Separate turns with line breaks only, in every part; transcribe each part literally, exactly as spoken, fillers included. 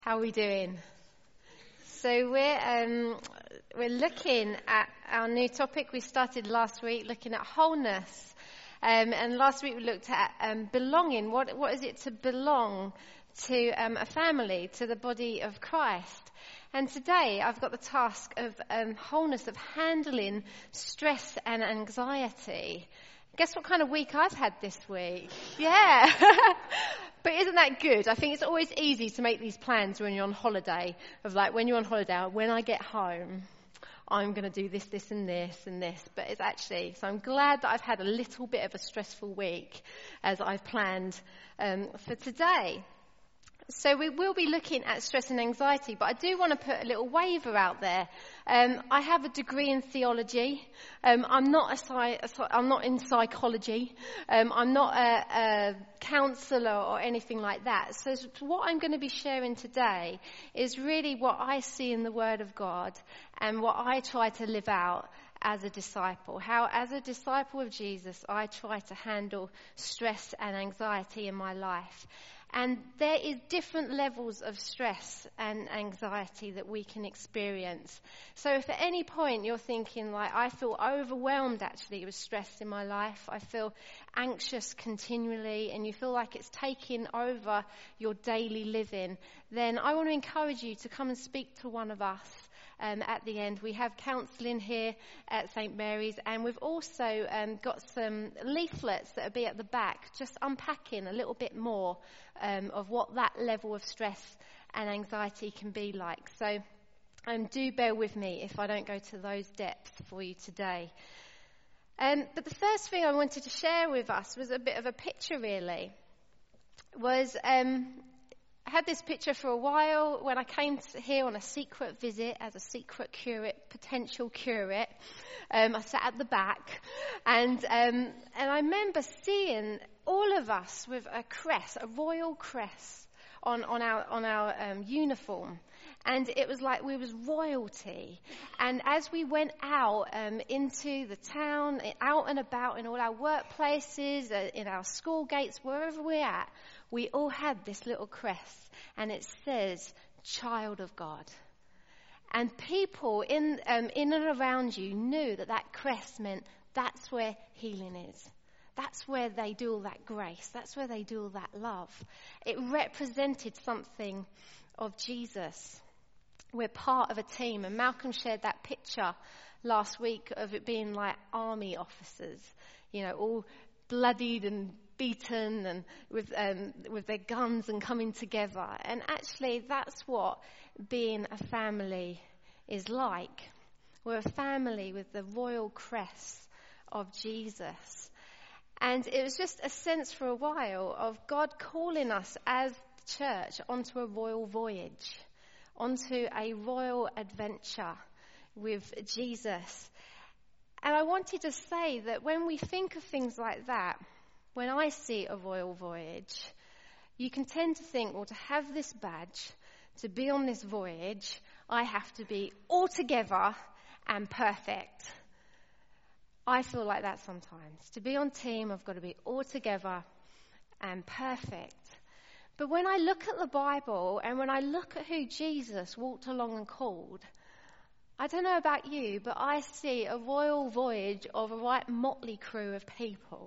How are we doing? So we're um, we're looking at our new topic we started last week, looking at wholeness. Um, and last week we looked at um, belonging. What what is it to belong to um, a family, to the body of Christ? And today I've got the task of um, wholeness, of handling stress and anxiety. Guess what kind of week I've had this week? Yeah. But isn't that good? I think it's always easy to make these plans when you're on holiday, of like, when you're on holiday, when I get home, I'm going to do this, this and this and this. But it's actually, so I'm glad that I've had a little bit of a stressful week as I've planned um, for today. So we will be looking at stress and anxiety, but I do want to put a little waiver out there. Um, I have a degree in theology. Um, I'm not a, sci- a I'm not in psychology. Um, I'm not a, a counsellor or anything like that. So what I'm going to be sharing today is really what I see in the Word of God and what I try to live out as a disciple. How, as a disciple of Jesus, I try to handle stress and anxiety in my life. And there is different levels of stress and anxiety that we can experience. So if at any point you're thinking, like, I feel overwhelmed actually with stress in my life, I feel anxious continually, and you feel like it's taking over your daily living, then I want to encourage you to come and speak to one of us. Um, at the end, we have counselling here at Saint Mary's, and we've also um, got some leaflets that will be at the back, just unpacking a little bit more um, of what that level of stress and anxiety can be like. So um, do bear with me if I don't go to those depths for you today. Um, but the first thing I wanted to share with us was a bit of a picture, really. Was... Um, I had this picture for a while when I came here on a secret visit as a secret curate, potential curate. Um, I sat at the back, and um, and I remember seeing all of us with a crest, a royal crest, on, on our on our um, uniform. And it was like we was royalty. And as we went out um, into the town, out and about in all our workplaces, uh, in our school gates, wherever we're at, we all had this little crest. And it says, Child of God. And people in um, in and around you knew that that crest meant that's where healing is. That's where they do all that grace. That's where they do all that love. It represented something of Jesus. We're part of a team, and Malcolm shared that picture last week of it being like army officers, you know, all bloodied and beaten and with um, with their guns and coming together. And actually, that's what being a family is like. We're a family with the royal crest of Jesus. And it was just a sense for a while of God calling us as the church onto a royal voyage, onto a royal adventure with Jesus. And I wanted to say that when we think of things like that, when I see a royal voyage, you can tend to think, well, to have this badge, to be on this voyage, I have to be all together and perfect. I feel like that sometimes. To be on team, I've got to be all together and perfect. But when I look at the Bible and when I look at who Jesus walked along and called, I don't know about you, but I see a royal voyage of a right motley crew of people.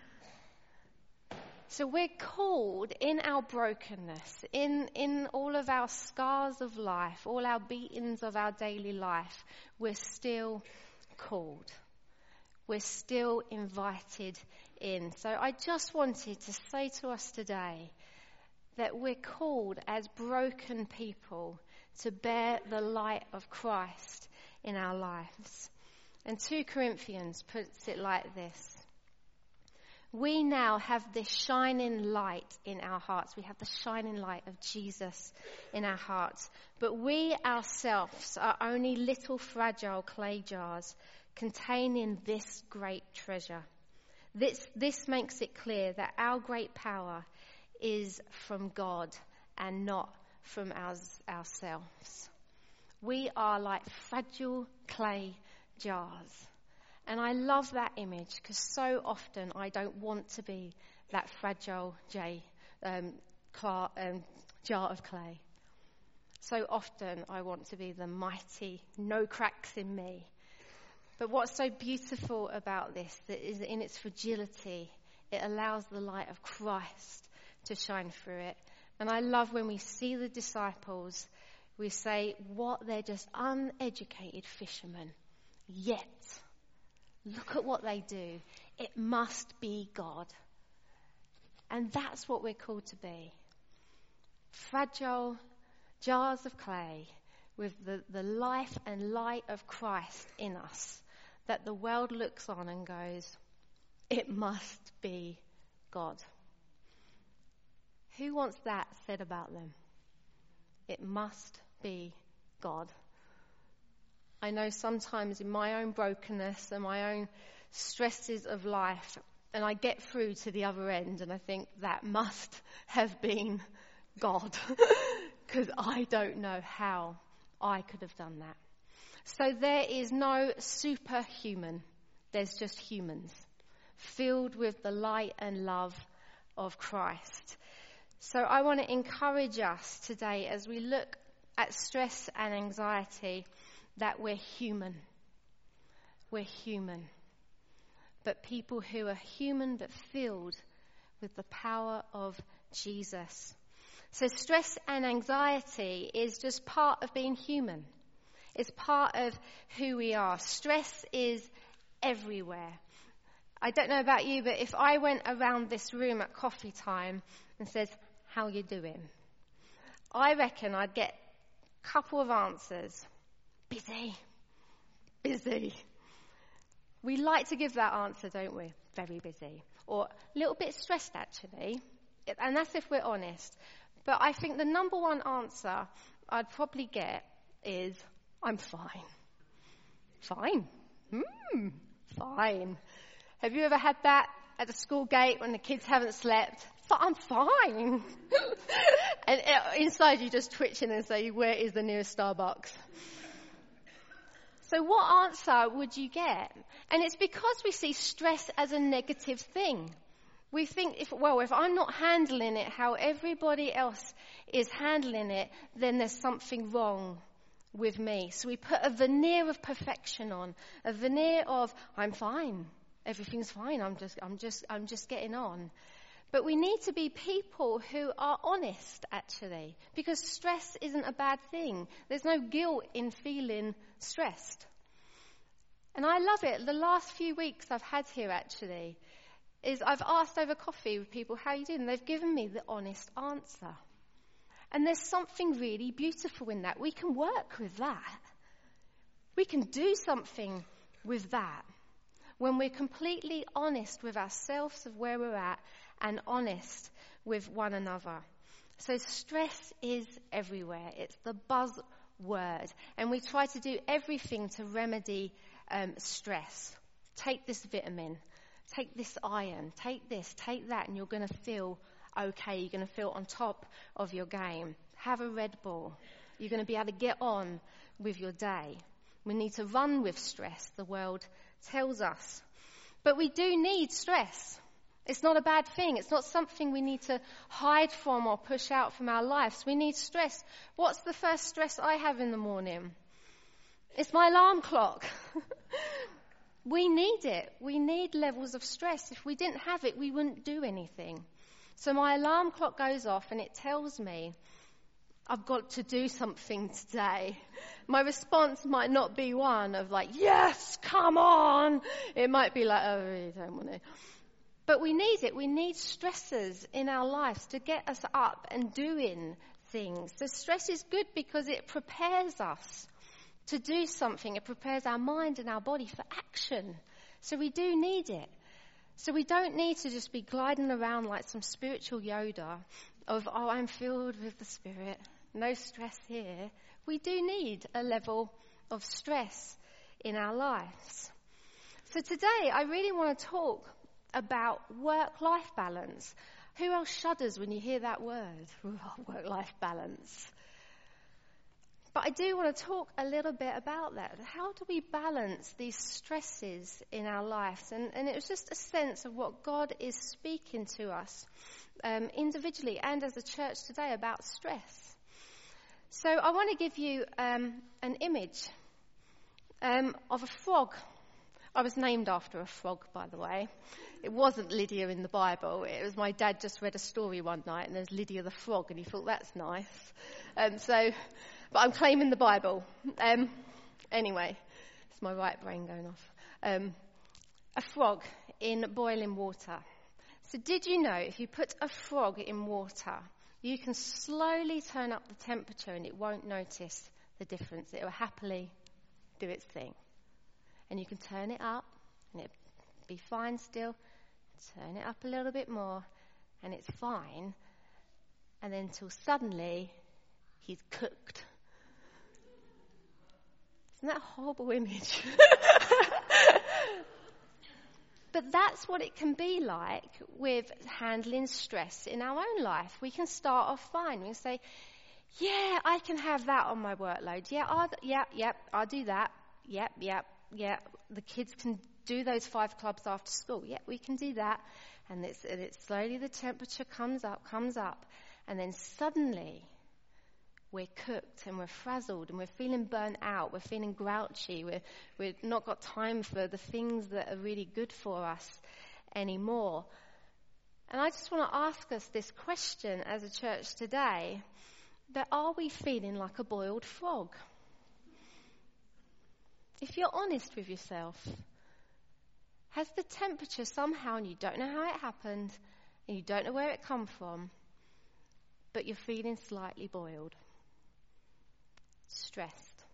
So we're called in our brokenness, in, in all of our scars of life, all our beatings of our daily life, we're still called. We're still invited in. So I just wanted to say to us today that we're called as broken people to bear the light of Christ in our lives. And Second Corinthians puts it like this. We now have this shining light in our hearts. We have the shining light of Jesus in our hearts. But we ourselves are only little fragile clay jars containing this great treasure. This, this makes it clear that our great power is from God and not from our, ourselves. We are like fragile clay jars. And I love that image because so often I don't want to be that fragile J, um, car, um, jar of clay. so often I want to be the mighty, no cracks in me. But what's so beautiful about this, that is in its fragility, it allows the light of Christ to shine through it. And I love when we see the disciples, we say, what, they're just uneducated fishermen. Yet, look at what they do. It must be God. And that's what we're called to be. Fragile jars of clay with the, the life and light of Christ in us, that the world looks on and goes, it must be God. Who wants that said about them? It must be God. I know sometimes in my own brokenness and my own stresses of life, and I get through to the other end and I think that must have been God, because I don't know how I could have done that. So there is no superhuman. There's just humans filled with the light and love of Christ. So I want to encourage us today as we look at stress and anxiety that we're human. We're human. But people who are human but filled with the power of Jesus. So stress and anxiety is just part of being human. It's part of who we are. Stress is everywhere. I don't know about you, but if I went around this room at coffee time and says, how you doing? I reckon I'd get a couple of answers. Busy. Busy. We like to give that answer, don't we? Very busy. Or a little bit stressed, actually. And that's if we're honest. But I think the number one answer I'd probably get is, I'm fine. Fine. Hmm. Fine. Have you ever had that at the school gate when the kids haven't slept? I'm fine. And inside you just twitching and say, where is the nearest Starbucks? So what answer would you get? And it's because we see stress as a negative thing. We think, if well, if I'm not handling it how everybody else is handling it, then there's something wrong with me. So we put a veneer of perfection on, a veneer of, I'm fine. Everything's fine. I'm just, I'm just, I'm just getting on. But we need to be people who are honest, actually, because stress isn't a bad thing. There's no guilt in feeling stressed. And I love it. The last few weeks I've had here, actually, is I've asked over coffee with people, how are you doing? They've given me the honest answer. And there's something really beautiful in that. We can work with that. We can do something with that when we're completely honest with ourselves of where we're at and honest with one another. So stress is everywhere. It's the buzzword. And we try to do everything to remedy um, stress. Take this vitamin. Take this iron. Take this. Take that. And you're going to feel okay. You're going to feel on top of your game. Have a Red Bull. You're going to be able to get on with your day. We need to run with stress, the world tells us. But we do need stress. It's not a bad thing. It's not something we need to hide from or push out from our lives. We need stress. What's the first stress I have in the morning? It's my alarm clock. We need it. We need levels of stress. If we didn't have it, we wouldn't do anything. So my alarm clock goes off and it tells me I've got to do something today. My response might not be one of like, yes, come on. It might be like, oh, I really don't want to. But we need it. We need stressors in our lives to get us up and doing things. So stress is good because it prepares us to do something. It prepares our mind and our body for action. So we do need it. So we don't need to just be gliding around like some spiritual Yoda of, oh, I'm filled with the Spirit. No stress here. We do need a level of stress in our lives. So today I really want to talk about work-life balance. Who else shudders when you hear that word? Work-life balance. But I do want to talk a little bit about that. How do we balance these stresses in our lives? And, and it was just a sense of what God is speaking to us um, individually and as a church today about stress. So I want to give you um, an image um, of a frog. I was named after a frog, by the way. It wasn't Lydia in the Bible. It was my dad just read a story one night, and there's Lydia the frog, and he thought, that's nice. Um, so, but I'm claiming the Bible. Um, anyway, it's my right brain going off. Um, a frog in boiling water. So did you know if you put a frog in water, you can slowly turn up the temperature and it won't notice the difference. It will happily do its thing. And you can turn it up and it'll be fine still. Turn it up a little bit more and it's fine. And then until suddenly he's cooked. Isn't that a horrible image? But that's what it can be like with handling stress in our own life. We can start off fine. We can say, yeah, I can have that on my workload. Yeah, I'll, yeah, yep, I'll do that. Yep, yep, yep. The kids can do those five clubs after school. Yep, we can do that. And it's, and it's slowly the temperature comes up, comes up. And then suddenly we're cooked and we're frazzled and we're feeling burnt out. We're feeling grouchy. We're, we've not got time for the things that are really good for us anymore. And I just want to ask us this question as a church today, that are we feeling like a boiled frog? If you're honest with yourself, has the temperature somehow, and you don't know how it happened, and you don't know where it come from, but you're feeling slightly boiled? Stressed.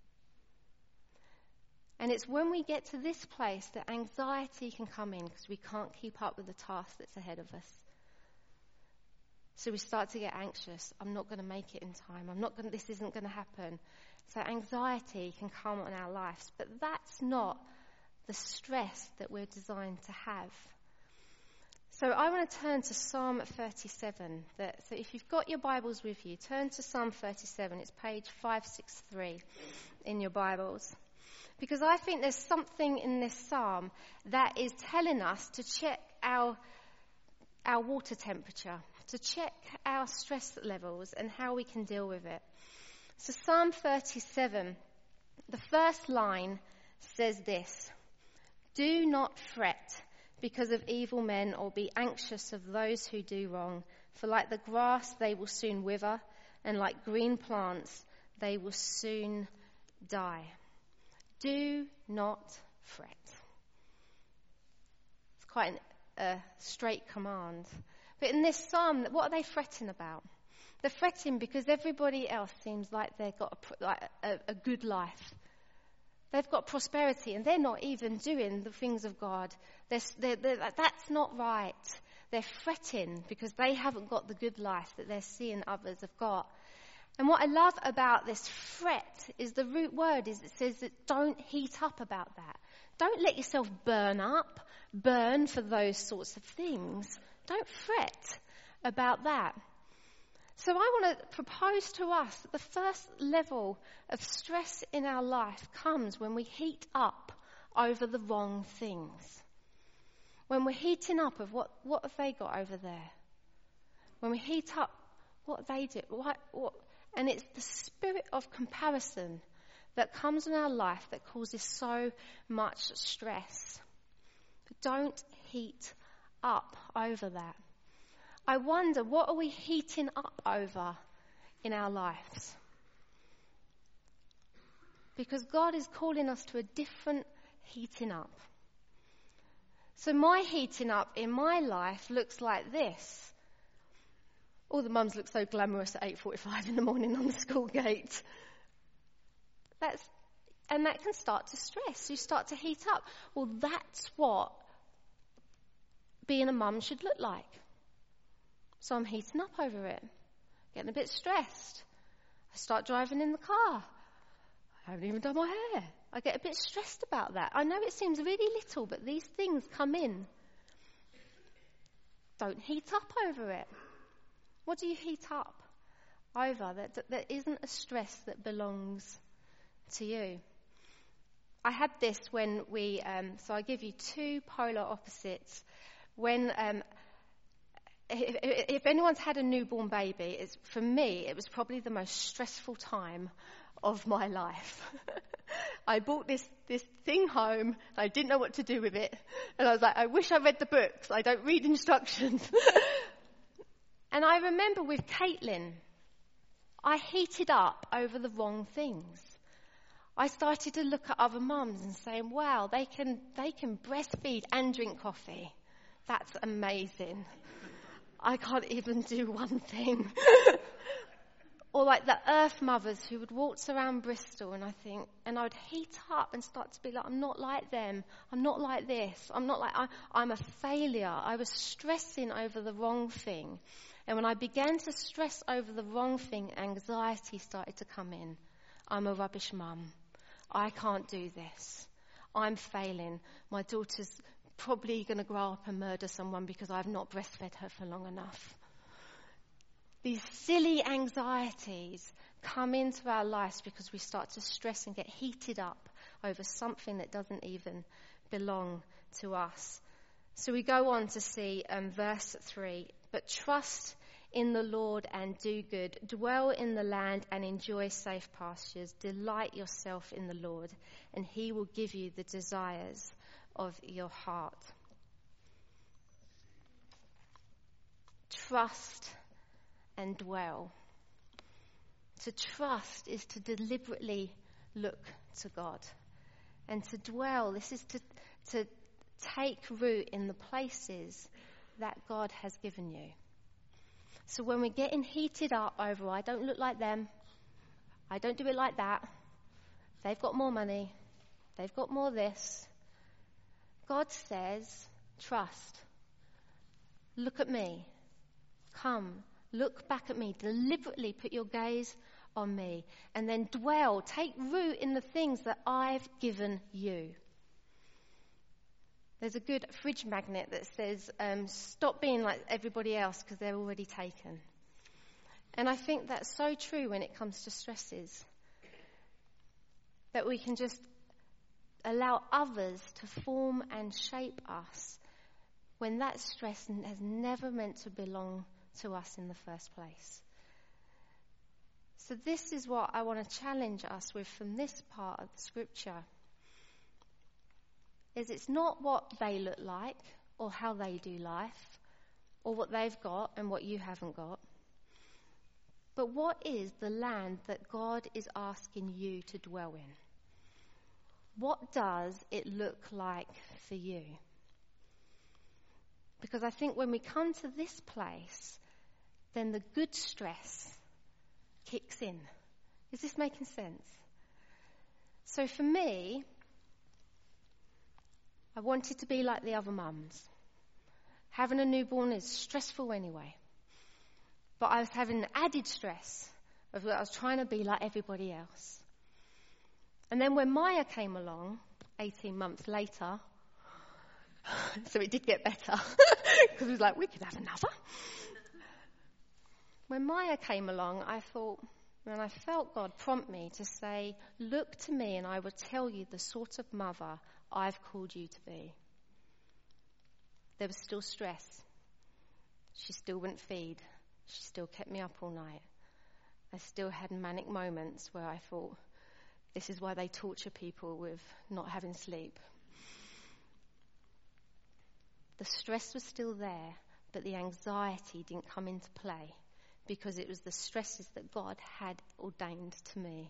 And it's when we get to this place that anxiety can come in because we can't keep up with the task that's ahead of us. So we start to get anxious. I'm not going to make it in time. I'm not going. This isn't going to happen. So anxiety can come on our lives, but that's not the stress that we're designed to have. So I want to turn to Psalm thirty-seven. That, so if you've got your Bibles with you, turn to Psalm thirty-seven. It's page five sixty-three in your Bibles. Because I think there's something in this psalm that is telling us to check our, our water temperature, to check our stress levels and how we can deal with it. So Psalm thirty-seven, the first line says this: "Do not fret because of evil men, or be anxious of those who do wrong. For like the grass, they will soon wither, and like green plants, they will soon die." Do not fret. It's quite a uh, straight command. But in this psalm, what are they fretting about? They're fretting because everybody else seems like they've got a, like a, a good life. They've got prosperity, and they're not even doing the things of God. They're, they're, they're, that's not right. They're fretting because they haven't got the good life that they're seeing others have got. And what I love about this fret is the root word is it says that don't heat up about that. Don't let yourself burn up, burn for those sorts of things. Don't fret about that. So I want to propose to us that the first level of stress in our life comes when we heat up over the wrong things. When we're heating up of what, what have they got over there? When we heat up what they do. What, what, and it's the spirit of comparison that comes in our life that causes so much stress. But don't heat up over that. I wonder, what are we heating up over in our lives? Because God is calling us to a different heating up. So my heating up in my life looks like this. All the mums look so glamorous at eight forty-five in the morning on the school gate. That's, and that can start to stress. You start to heat up. Well, that's what being a mum should look like. So I'm heating up over it, getting a bit stressed. I start driving in the car. I haven't even done my hair. I get a bit stressed about that. I know it seems really little, but these things come in. Don't heat up over it. What do you heat up over that, that, that isn't a stress that belongs to you? I had this when we, um, so I give you two polar opposites. When um, if, if anyone's had a newborn baby, it's, for me, it was probably the most stressful time of my life. I bought this, this thing home. I didn't know what to do with it. And I was like, I wish I read the books. I don't read instructions. And I remember with Caitlin, I heated up over the wrong things. I started to look at other mums and saying, wow, they can, they can breastfeed and drink coffee. That's amazing. I can't even do one thing. Or like the earth mothers who would waltz around Bristol, and I think, and I would heat up and start to be like, I'm not like them. I'm not like this. I'm not like, I, I'm a failure. I was stressing over the wrong thing. And when I began to stress over the wrong thing, anxiety started to come in. I'm a rubbish mum. I can't do this. I'm failing. My daughter's probably going to grow up and murder someone because I've not breastfed her for long enough. These silly anxieties come into our lives because we start to stress and get heated up over something that doesn't even belong to us. So we go on to see um, verse three. But trust in the Lord and do good. Dwell in the land and enjoy safe pastures. Delight yourself in the Lord, and he will give you the desires of your heart. Trust and dwell. To trust is to deliberately look to God. And to dwell, this is to, to take root in the places that God has given you. So when we're getting heated up over, I don't look like them, I don't do it like that, they've got more money, they've got more this, God says, trust. Look at me. Come, look back at me. Deliberately put your gaze on me. And then dwell, take root in the things that I've given you. There's a good fridge magnet that says, um, stop being like everybody else because they're already taken. And I think that's so true when it comes to stresses. That we can just allow others to form and shape us when that stress has never meant to belong to us in the first place. So this is what I want to challenge us with from this part of the scripture. Is it's not what they look like or how they do life or what they've got and what you haven't got. But what is the land that God is asking you to dwell in? What does it look like for you? Because I think when we come to this place, then the good stress kicks in. Is this making sense? So for me, I wanted to be like the other mums. Having a newborn is stressful anyway. But I was having added stress of that I was trying to be like everybody else. And then when Maya came along, eighteen months later, so it did get better, because it was like, we could have another. When Maya came along, I thought, and I felt God prompt me to say, look to me and I will tell you the sort of mother I've called you to be. There was still stress. She still wouldn't feed. She still kept me up all night. I still had manic moments where I thought, this is why they torture people with not having sleep. The stress was still there, but the anxiety didn't come into play because it was the stresses that God had ordained to me.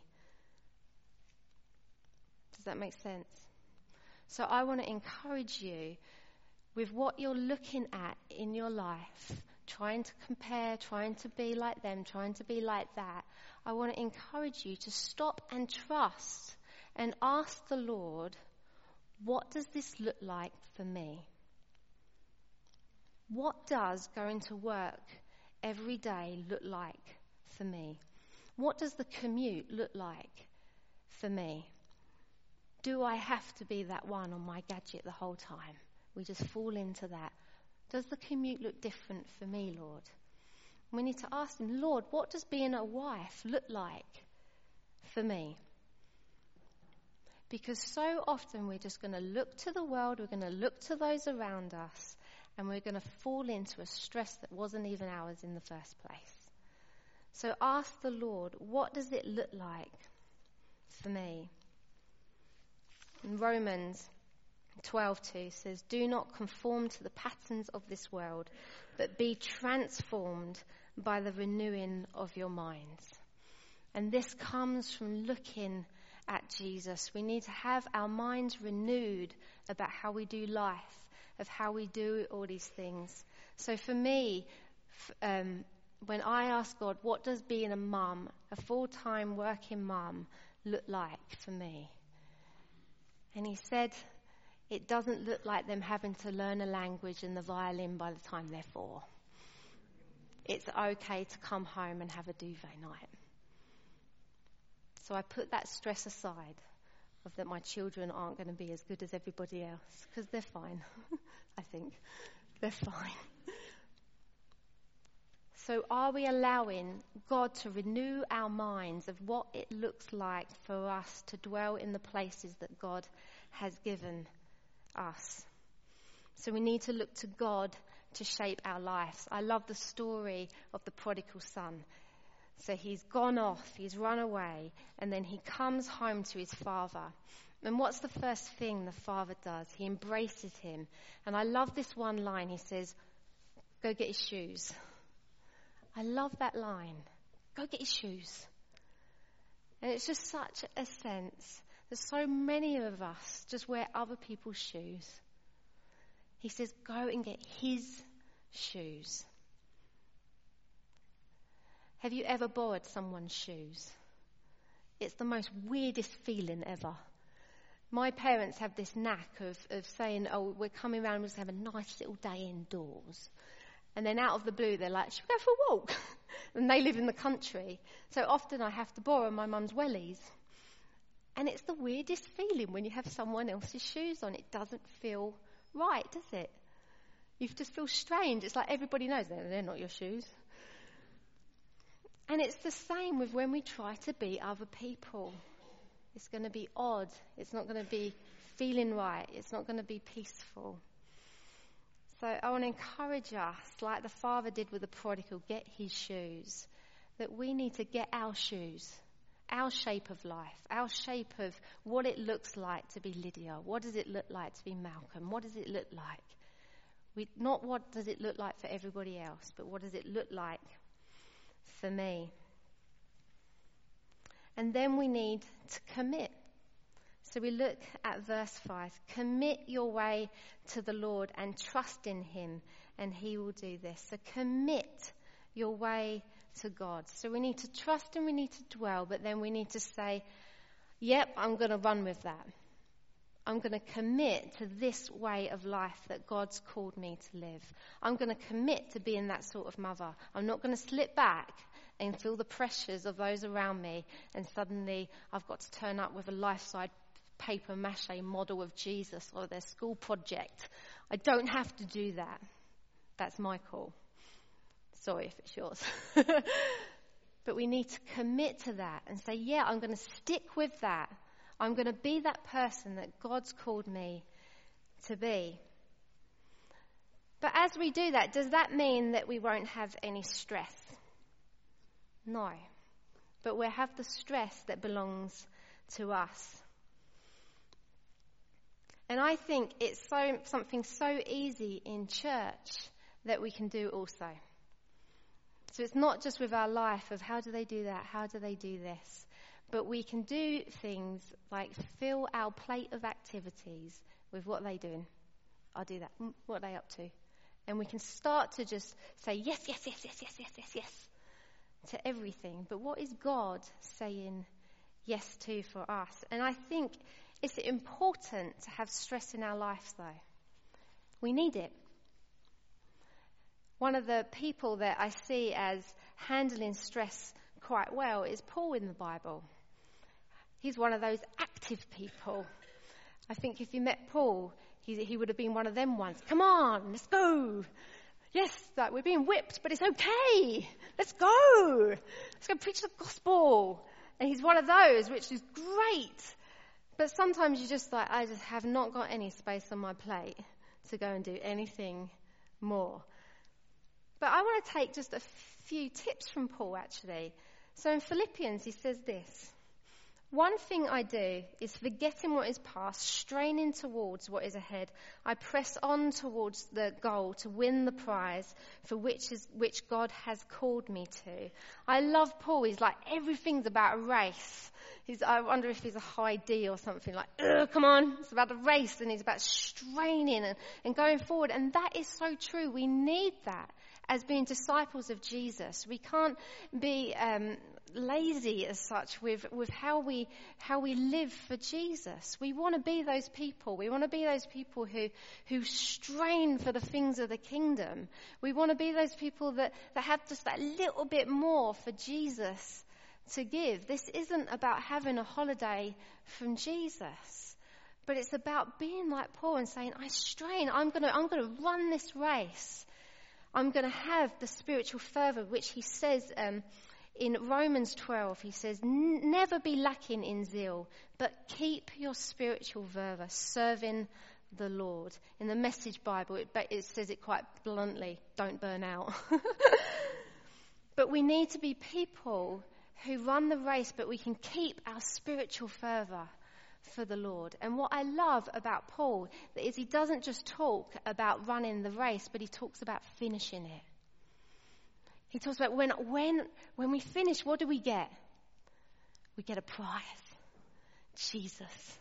Does that make sense? So I want to encourage you with what you're looking at in your life, trying to compare, trying to be like them, trying to be like that. I want to encourage you to stop and trust and ask the Lord, what does this look like for me? What does going to work every day look like for me? What does the commute look like for me? Do I have to be that one on my gadget the whole time? We just fall into that. Does the commute look different for me, Lord? We need to ask him, Lord, what does being a wife look like for me? Because so often we're just going to look to the world, we're going to look to those around us, and we're going to fall into a stress that wasn't even ours in the first place. So ask the Lord, what does it look like for me? In Romans twelve two says, do not conform to the patterns of this world, but be transformed by the renewing of your minds. And this comes from looking at Jesus. We need to have our minds renewed about how we do life, of how we do all these things. So for me, um, when I ask God, what does being a mum, a full-time working mum, look like for me? And he said, it doesn't look like them having to learn a language and the violin by the time they're four. It's okay to come home and have a duvet night. So I put that stress aside of that my children aren't going to be as good as everybody else, because they're fine, I think. They're fine. So are we allowing God to renew our minds of what it looks like for us to dwell in the places that God has given us? So we need to look to God to shape our lives. I love the story of the prodigal son. So he's gone off, he's run away, and then he comes home to his father. And what's the first thing the father does? He embraces him. And I love this one line. He says, go get his shoes. I love that line. Go get his shoes. And it's just such a sense that so many of us just wear other people's shoes. He says, go and get his shoes. Have you ever borrowed someone's shoes? It's the most weirdest feeling ever. My parents have this knack of, of saying, oh, we're coming around, we're just going to have a nice little day indoors. And then out of the blue, they're like, should we go for a walk? And they live in the country. So often I have to borrow my mum's wellies. And it's the weirdest feeling when you have someone else's shoes on. It doesn't feel right, does it? You just feel strange. It's like everybody knows they're, they're not your shoes. And it's the same with when we try to be other people. It's going to be odd. It's not going to be feeling right. It's not going to be peaceful. So I want to encourage us, like the father did with the prodigal, get his shoes, that we need to get our shoes, our shape of life, our shape of what it looks like to be Lydia. What does it look like to be Malcolm? What does it look like? We, not what does it look like for everybody else, but what does it look like for me? And then we need to commit. So we look at verse five. Commit your way to the Lord and trust in him, and he will do this. So commit your way to God. So we need to trust and we need to dwell, but then we need to say, yep, I'm going to run with that. I'm going to commit to this way of life that God's called me to live. I'm going to commit to being that sort of mother. I'm not going to slip back and feel the pressures of those around me, and suddenly I've got to turn up with a life-size paper mache model of Jesus or their school project. I don't have to do that. That's my call. Sorry if it's yours. But we need to commit to that and say, yeah, I'm going to stick with that. I'm going to be that person that God's called me to be. But as we do that, does that mean that we won't have any stress? No. But we'll have the stress that belongs to us. And I think it's so something so easy in church that we can do also. So it's not just with our life of how do they do that, how do they do this, but we can do things like fill our plate of activities with what they're doing. I'll do that. What are they up to? And we can start to just say yes, yes, yes, yes, yes, yes, yes, yes to everything. But what is God saying yes to for us? And I think it's important to have stress in our lives, though. We need it. One of the people that I see as handling stress quite well is Paul in the Bible. He's one of those active people. I think if you met Paul, he, he would have been one of them ones. Come on, let's go. Yes, like we're being whipped, but it's okay. Let's go. Let's go preach the gospel. And he's one of those, which is great. But sometimes you're just like, I just have not got any space on my plate to go and do anything more. But I want to take just a few tips from Paul, actually. So in Philippians, he says this: "One thing I do is, forgetting what is past, straining towards what is ahead, I press on towards the goal to win the prize for which is which God has called me to." I love Paul. He's like, everything's about a race. He's, I wonder if he's a high D or something, like, come on, it's about a race, and he's about straining and, and going forward. And that is so true. We need that as being disciples of Jesus. We can't be um, lazy as such with, with how we how we live for Jesus. We want to be those people. We want to be those people who who strain for the things of the kingdom. We want to be those people that, that have just that little bit more for Jesus to give. This isn't about having a holiday from Jesus, but it's about being like Paul and saying, I strain, I'm gonna I'm gonna run this race. I'm going to have the spiritual fervor, which he says um, in Romans twelve. He says, never be lacking in zeal, but keep your spiritual fervor, serving the Lord. In the Message Bible, it, it says it quite bluntly, don't burn out. But we need to be people who run the race, but we can keep our spiritual fervor for the Lord. And what I love about Paul is he doesn't just talk about running the race, but he talks about finishing it. He talks about when when when we finish, what do we get? We get a prize. Jesus.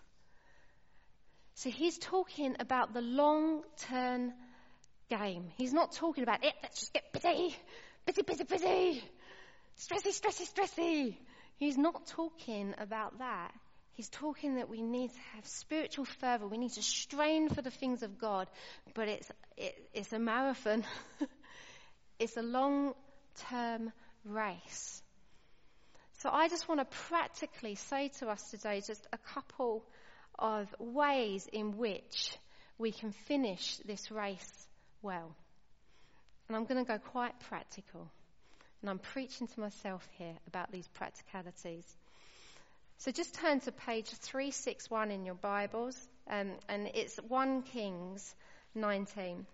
So he's talking about the long-term game. He's not talking about it, let's just get busy, busy, busy, busy, stressy, stressy, stressy. He's not talking about that. He's talking that we need to have spiritual fervor. We need to strain for the things of God. But it's it, it's a marathon. It's a long-term race. So I just want to practically say to us today just a couple of ways in which we can finish this race well. And I'm going to go quite practical. And I'm preaching to myself here about these practicalities. So just turn to page three sixty-one in your Bibles, um, and it's First Kings nineteen.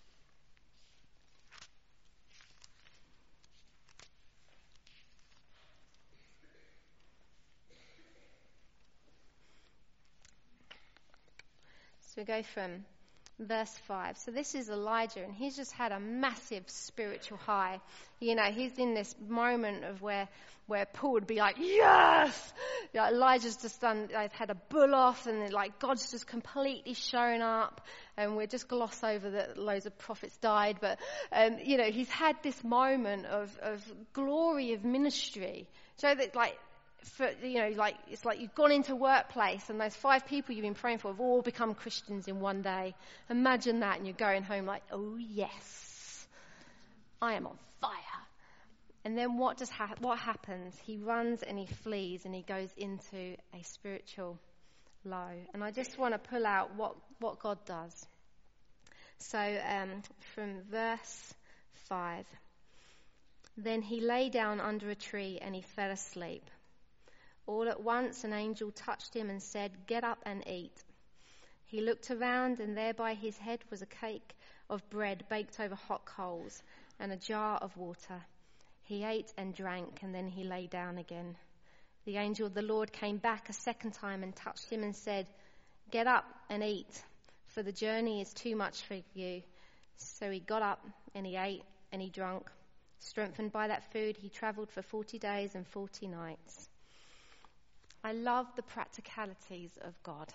So we go from verse five. So this is Elijah, and he's just had a massive spiritual high. You know, he's in this moment of where where Paul would be like, yes! You know, Elijah's just done, I've had a bull off, and like God's just completely shown up, and we'll just gloss over that loads of prophets died, but, um, you know, he's had this moment of, of glory of ministry. So that, like, for, you know, like, it's like you've gone into workplace and those five people you've been praying for have all become Christians in one day. Imagine that, and you're going home like, oh yes, I am on fire. And then what does ha- what happens? He runs and he flees and he goes into a spiritual low. And I just want to pull out what, what God does. So um, from verse five, then he lay down under a tree and he fell asleep. All at once an angel touched him and said, get up and eat. He looked around, and there by his head was a cake of bread baked over hot coals and a jar of water. He ate and drank, and then he lay down again. The angel of the Lord came back a second time and touched him and said, get up and eat, for the journey is too much for you. So he got up and he ate and he drank. Strengthened by that food, he travelled for forty days and forty nights. I love the practicalities of God.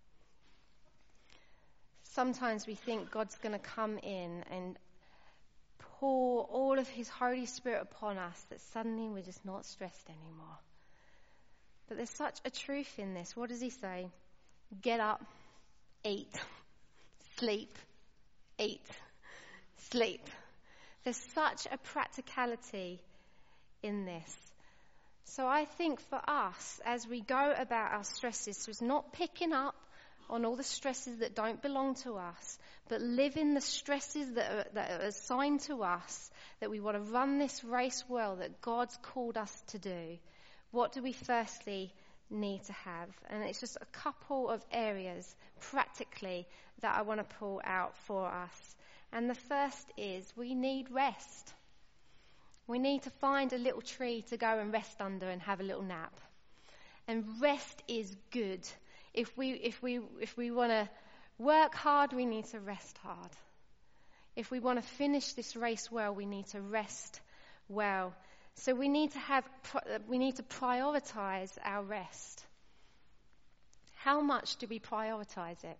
Sometimes we think God's going to come in and pour all of his Holy Spirit upon us that suddenly we're just not stressed anymore. But there's such a truth in this. What does he say? Get up, eat, sleep, eat, sleep. There's such a practicality in this. So I think for us, as we go about our stresses, so it's not picking up on all the stresses that don't belong to us, but living the stresses that are, that are assigned to us, that we want to run this race well, that God's called us to do. What do we firstly need to have? And it's just a couple of areas, practically, that I want to pull out for us. And the first is we need rest. We need to find a little tree to go and rest under and have a little nap. And rest is good. If we if we if we want to work hard, we need to rest hard. If we want to finish this race well, we need to rest well. So we need to have we need to prioritize our rest. How much do we prioritize it?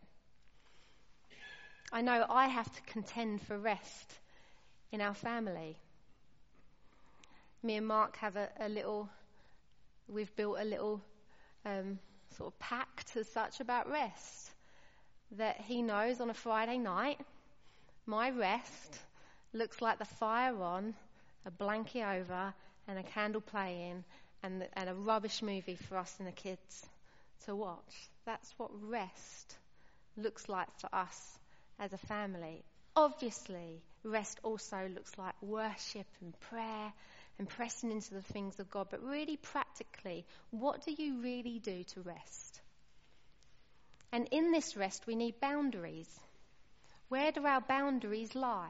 I know I have to contend for rest in our family. Me and Mark have a, a little, we've built a little um, sort of pact as such about rest. That he knows on a Friday night, my rest looks like the fire on, a blanket over, and a candle playing, and, the, and a rubbish movie for us and the kids to watch. That's what rest looks like for us as a family. Obviously, rest also looks like worship and prayer and pressing into the things of God. But really practically, what do you really do to rest? And in this rest, we need boundaries. Where do our boundaries lie?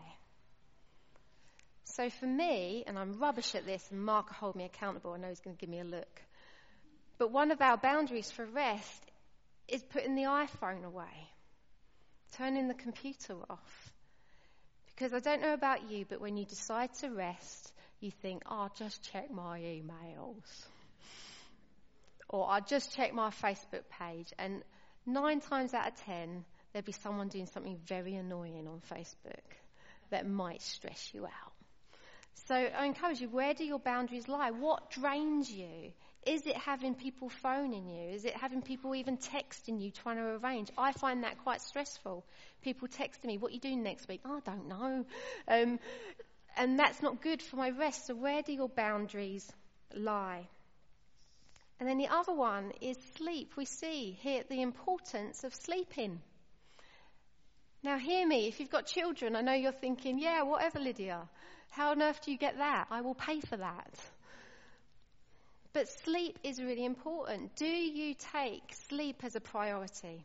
So for me, and I'm rubbish at this, and Mark will hold me accountable. I know he's going to give me a look. But one of our boundaries for rest is putting the iPhone away. Turning the computer off. Because I don't know about you, but when you decide to rest, you think, oh, I'll just check my emails. Or I'll just check my Facebook page. And nine times out of ten, there'll be someone doing something very annoying on Facebook that might stress you out. So I encourage you, where do your boundaries lie? What drains you? Is it having people phoning you? Is it having people even texting you, trying to arrange? I find that quite stressful. People texting me, what are you doing next week? Oh, I don't know. Um, and that's not good for my rest. So where do your boundaries lie? And then the other one is sleep. We see here the importance of sleeping. Now hear me, if you've got children, I know you're thinking, yeah, whatever, Lydia. How on earth do you get that? I will pay for that. But sleep is really important. Do you take sleep as a priority?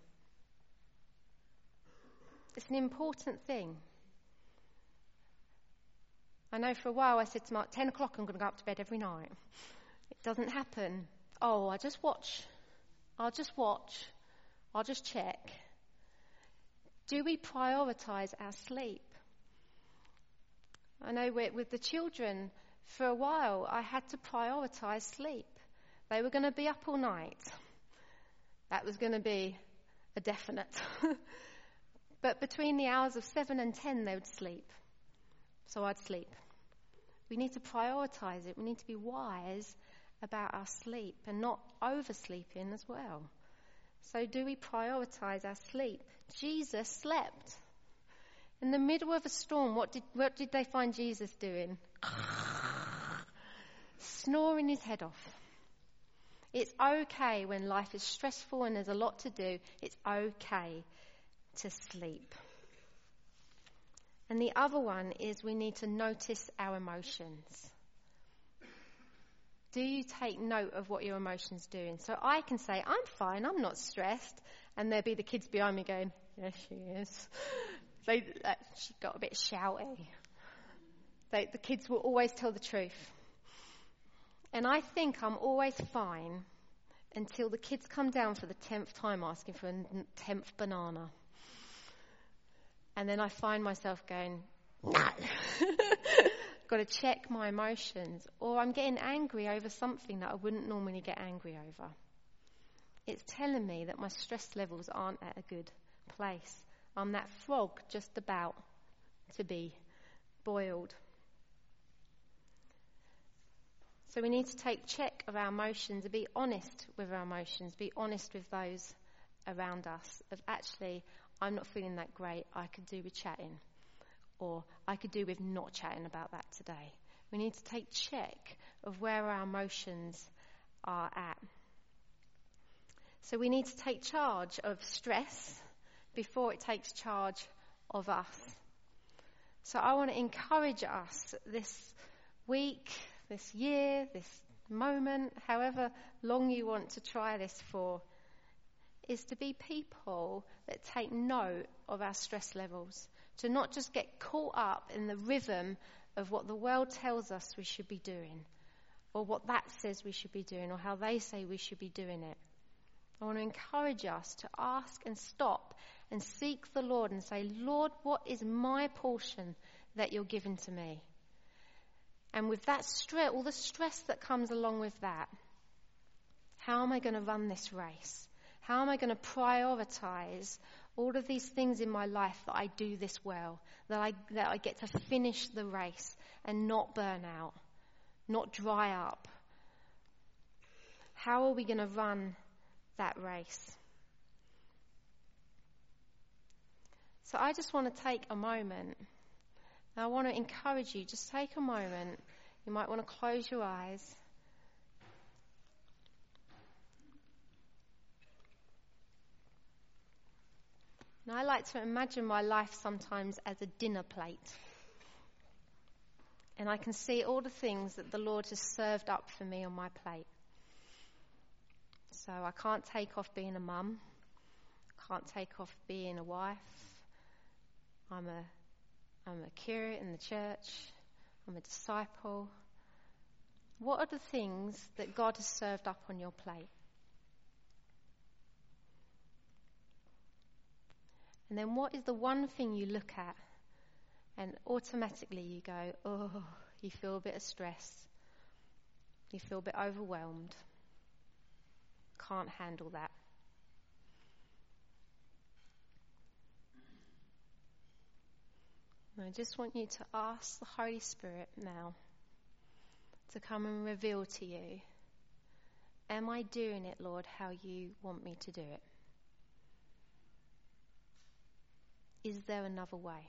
It's an important thing. I know for a while I said to Mark, ten o'clock I'm going to go up to bed every night. It doesn't happen. Oh, I just watch. I'll just watch. I'll just check. Do we prioritize our sleep? I know with the children, for a while, I had to prioritize sleep. They were going to be up all night. That was going to be a definite. But between the hours of seven and ten, they would sleep. So I'd sleep. We need to prioritize it. We need to be wise about our sleep and not oversleeping as well. So do we prioritize our sleep? Jesus slept. In the middle of a storm, what did, what did they find Jesus doing? Snoring his head off. It's okay when life is stressful and there's a lot to do. It's okay to sleep. And the other one is we need to notice our emotions. Do you take note of what your emotions are doing? So I can say, I'm fine, I'm not stressed. And there'll be the kids behind me going, yes, she is. They, uh, she got a bit shouty. They, the kids will always tell the truth. And I think I'm always fine until the kids come down for the tenth time asking for a tenth banana. And then I find myself going, no. Got to check my emotions. Or I'm getting angry over something that I wouldn't normally get angry over. It's telling me that my stress levels aren't at a good place. I'm that frog just about to be boiled. So we need to take check of our emotions and be honest with our emotions, be honest with those around us. Of actually, I'm not feeling that great, I could do with chatting. Or I could do with not chatting about that today. We need to take check of where our emotions are at. So we need to take charge of stress before it takes charge of us. So I want to encourage us this week, this year, this moment, however long you want to try this for, is to be people that take note of our stress levels, To not just get caught up in the rhythm of what the world tells us we should be doing, or what that says we should be doing, or how they say we should be doing it. I want to encourage us to ask and stop and seek the Lord and say, Lord, what is my portion that you're giving to me? And with that stress, all the stress that comes along with that, how am I going to run this race? How am I going to prioritize all of these things in my life that I do this well, that I, that I get to finish the race and not burn out, not dry up? How are we going to run that race? So I just want to take a moment. I want to encourage you, just take a moment. You might want to close your eyes. And I like to imagine my life sometimes as a dinner plate. And I can see all the things that the Lord has served up for me on my plate. So I can't take off being a mum. Can't take off being a wife. I'm a I'm a curate in the church. I'm a disciple. What are the things that God has served up on your plate? And then what is the one thing you look at and automatically you go, oh, you feel a bit of stress. You feel a bit overwhelmed. Can't handle that. And I just want you to ask the Holy Spirit now to come and reveal to you, am I doing it, Lord, how you want me to do it? Is there another way?